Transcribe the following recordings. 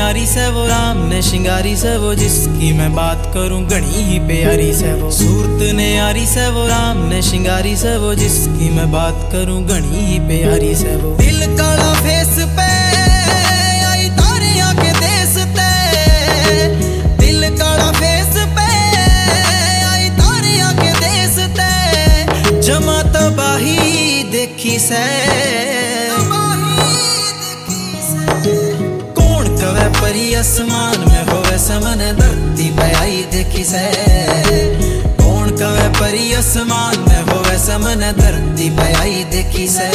न्यारी से वो राम ने श्रृंगारी से वो जिसकी मैं बात करूं घनी ही प्यारी से वो सूरत ने यारी से वो राम ने श्रृंगारी से वो जिसकी मैं बात करूं घनी ही प्यारी से वो दिल काला फेस पे आई तारियां के देश ते दिल काला फेस पे आई तारियां के देश ते जमा तबाही देखी से परी आसमान में होवे समन धरती पे आई देखी से कौन कवे परी आसमान में होवे समन धरती पे आई देखी से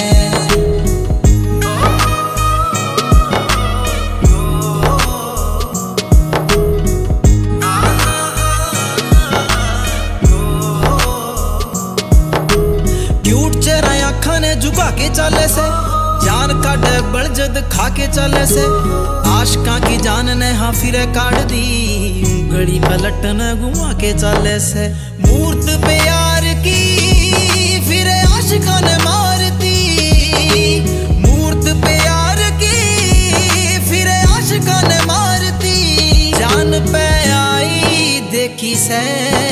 क्यूट चेहरा आँखा ने झुका के चले से जान काटे बलजद खा के चले से आशका की जान ने हाँ फिरे काट दी उंगली पलट न घुमा के चले से मूर्त पे यार की फिरे आशिका ने मारती मूर्त पे यार की फिरे आशिका ने मारती जान पे आई देखी से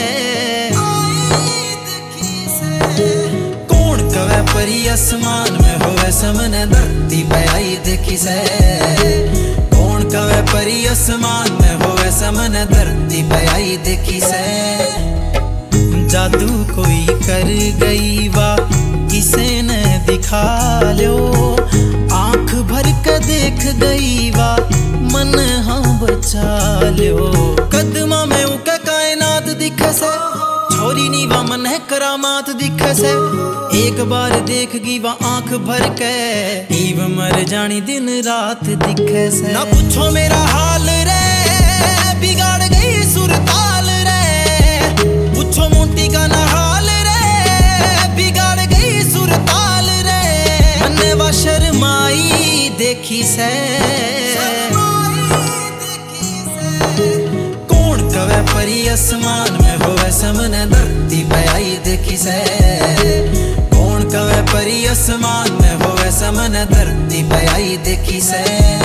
परी आसमान में होवे समन धरती पे आई देखी से कौन कवे परी आसमान में होवे समन धरती पे आई देखी से जादू कोई कर गई वा किसे ने दिखा लो आंख भर के देख गई वा मन हाँ बचा लो कदमा में उके कायनात दिखे से छोरी नी वा मन है करामात दिखे से एक बार देखगी वा आंख भर के ईव मर जानी दिन रात दिखे से ना पूछो मेरा हाल रे बिगाड़ गई सुरताल रे पूछो मोटी का ना हाल रे बिगाड़ गई सुरताल रे मन्ने वा शर्माई देखी से कवे परी आसमान में होवे समन धरती पे आई देखी से कौन कवे परी आसमान में होवे समन धरती पे आई देखी से